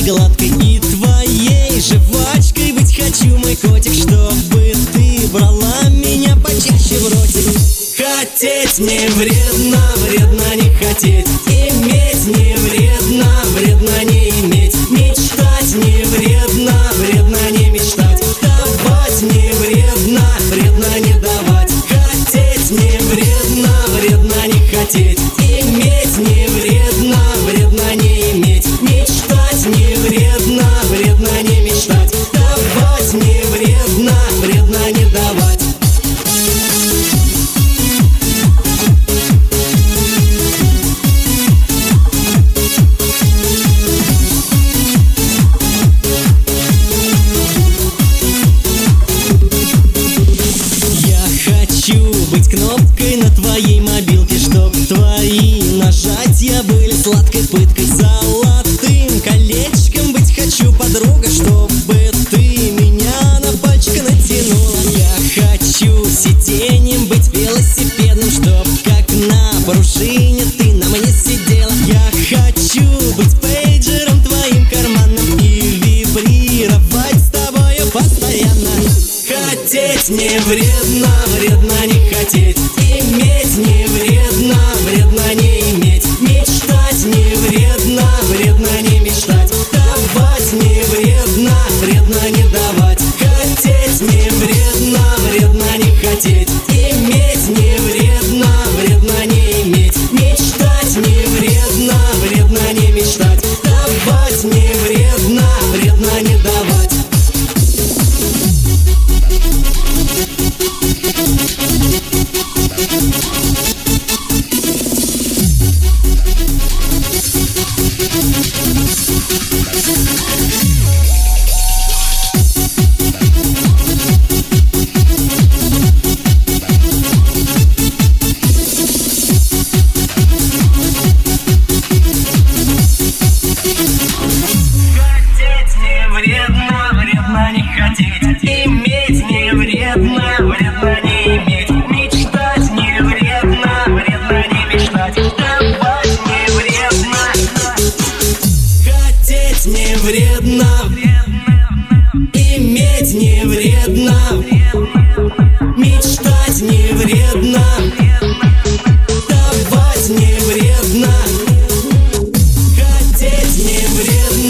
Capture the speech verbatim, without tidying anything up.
гладкой и твоей жвачкой быть хочу, мой котик, чтобы ты брала меня почаще в ротик. Хотеть не вредно, вредно не хотеть. Иметь не вредно, вредно не иметь. Мечтать не вредно, вредно не мечтать. Давать не вредно, вредно не давать. Хотеть не вредно, вредно не хотеть. Иметь не вредно, вредно не иметь. Мечтать не вредно, вредно не мечтать. Давать не вредно, вредно не давать. Быть кнопкой на твоей мобилке, чтоб твои нажатия были сладкой пыткой. Золотым колечком быть хочу, подруга, чтобы ты меня на пальчик натянула. Я хочу сиденьем быть велосипедным, чтоб как на пружине ты на мне сидела. Я хочу быть пейджером твоим карманным и вибрировать с тобою постоянно. Хотеть не вредно, вредно не хотеть. Иметь не вредно, вредно не иметь. Мечтать не вредно, вредно не мечтать. Давать не вредно, вредно не давать. Хотеть не вредно, вредно не хотеть. Иметь не вредно, вредно не иметь. Мечтать не вредно, вредно не мечтать. Давать не вредно, вредно не давать. Иметь не вредно, вредно не иметь. Мечтать не вредно, вредно не мечтать. Давать не вредно. Хотеть не вредно. Иметь не вредно. Мечтать не вредно. Давать не вредно. Хотеть не вредно.